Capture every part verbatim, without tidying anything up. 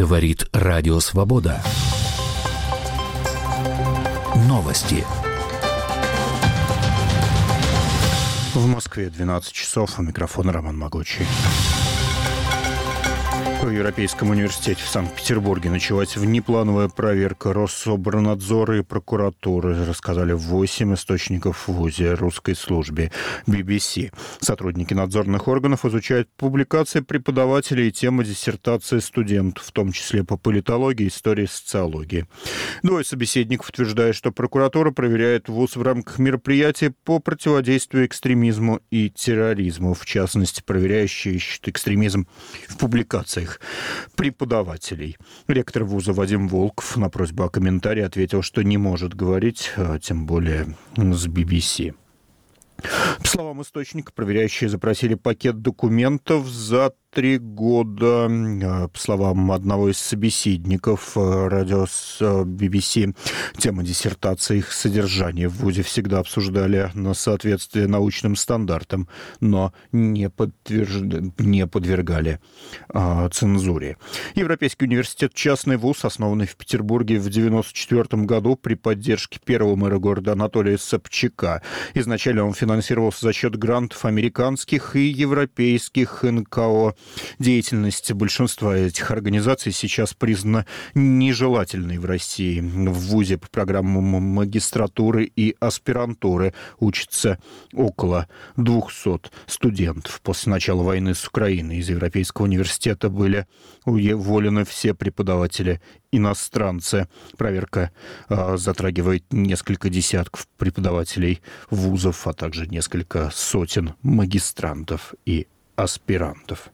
Говорит Радио Свобода. Новости. В Москве двенадцать часов. У микрофона Роман Могучий. В Европейском университете в Санкт-Петербурге началась внеплановая проверка Россоборнадзора и прокуратуры, рассказали восемь источников в ВУЗе русской службе би би си. Сотрудники надзорных органов изучают публикации преподавателей и темы диссертации студентов, в том числе по политологии, истории, социологии. Двое собеседников утверждают, что прокуратура проверяет ВУЗ в рамках мероприятий по противодействию экстремизму и терроризму. В частности, проверяющие ищут экстремизм в публикациях преподавателей. Ректор вуза Вадим Волков на просьбу о комментарии ответил, что не может говорить, тем более с би би си. По словам источника, проверяющие запросили пакет документов за три года. По словам одного из собеседников радио би би си, тема диссертации и их содержание в ВУЗе всегда обсуждали на соответствие научным стандартам, но не, подтвержд... не подвергали а, цензуре. Европейский университет — частный вуз, основанный в Петербурге в девяносто четвёртом году при поддержке первого мэра города Анатолия Собчака. Изначально он финансировался за счет грантов американских и европейских эн ка о. Деятельность большинства этих организаций сейчас признана нежелательной в России. В ВУЗе по программам магистратуры и аспирантуры учатся около двухсот студентов. После начала войны с Украиной из Европейского университета были уволены все преподаватели иностранцы. Проверка а, затрагивает несколько десятков преподавателей вузов, а также несколько сотен магистрантов и аспирантов.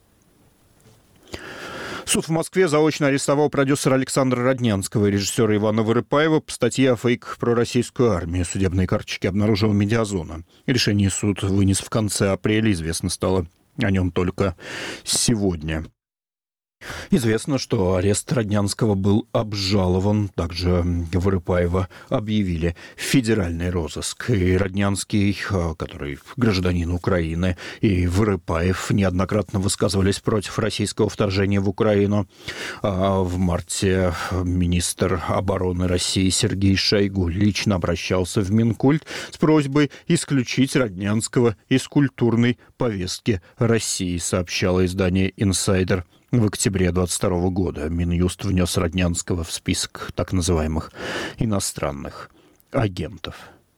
Суд в Москве заочно арестовал продюсера Александра Роднянского и режиссера Ивана Вырыпаева по статье о фейках про российскую армию. Судебные карточки обнаружила Медиазона. Решение суд вынес в конце апреля. Известно стало о нем только сегодня. Известно, что арест Роднянского был обжалован. Также Вырыпаева объявили в федеральный розыск. И Роднянский, который гражданин Украины, и Вырыпаев неоднократно высказывались против российского вторжения в Украину. А в марте министр обороны России Сергей Шойгу лично обращался в Минкульт с просьбой исключить Роднянского из культурной повестки России, сообщало издание «Инсайдер». В октябре двадцать второго года Минюст внес Роднянского в список так называемых иностранных агентов.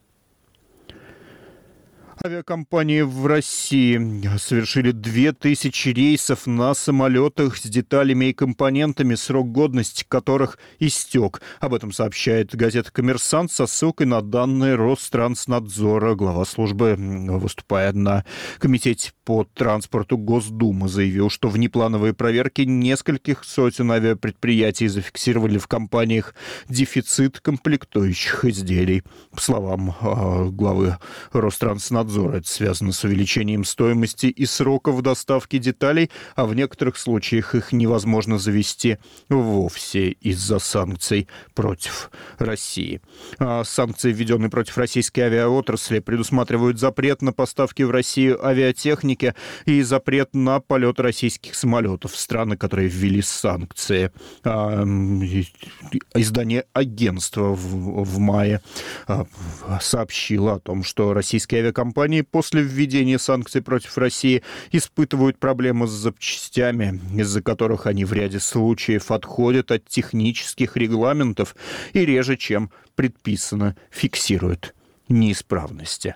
Авиакомпании в России совершили две тысячи рейсов на самолетах с деталями и компонентами, срок годности которых истек. Об этом сообщает газета «Коммерсант» со ссылкой на данные Ространснадзора. Глава службы, выступая на комитете по транспорту Госдумы, заявил, что внеплановые проверки нескольких сотен авиапредприятий зафиксировали в компаниях дефицит комплектующих изделий. По словам главы Ространснадзора, это связано с увеличением стоимости и сроков доставки деталей, а в некоторых случаях их невозможно завести вовсе из-за санкций против России. А санкции, введенные против российской авиаотрасли, предусматривают запрет на поставки в Россию авиатехники и запрет на полет российских самолетов в страны, которые ввели санкции. А, издание «Агентство» в, в мае а, сообщило о том, что российские авиакомпании после введения санкций против России испытывают проблемы с запчастями, из-за которых они в ряде случаев отходят от технических регламентов и реже, чем предписано, фиксируют неисправности.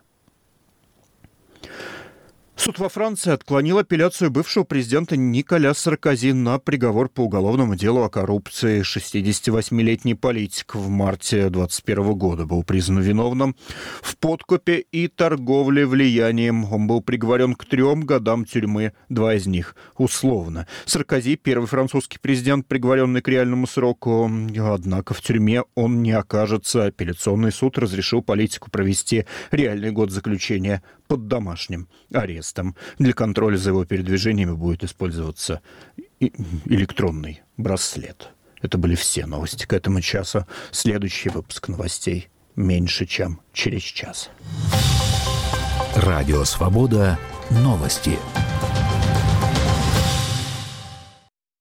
Суд во Франции отклонил апелляцию бывшего президента Николя Саркози на приговор по уголовному делу о коррупции. шестидесятивосьмилетний политик в марте двадцать первого года был признан виновным в подкупе и торговле влиянием. Он был приговорен к трем годам тюрьмы, два из них условно. Саркози — первый французский президент, приговоренный к реальному сроку. Однако в тюрьме он не окажется. Апелляционный суд разрешил политику провести реальный год заключения под домашним арестом. Для контроля за его передвижениями будет использоваться электронный браслет. Это были все новости к этому часу. Следующий выпуск новостей меньше, чем через час. Радио «Свобода». Новости.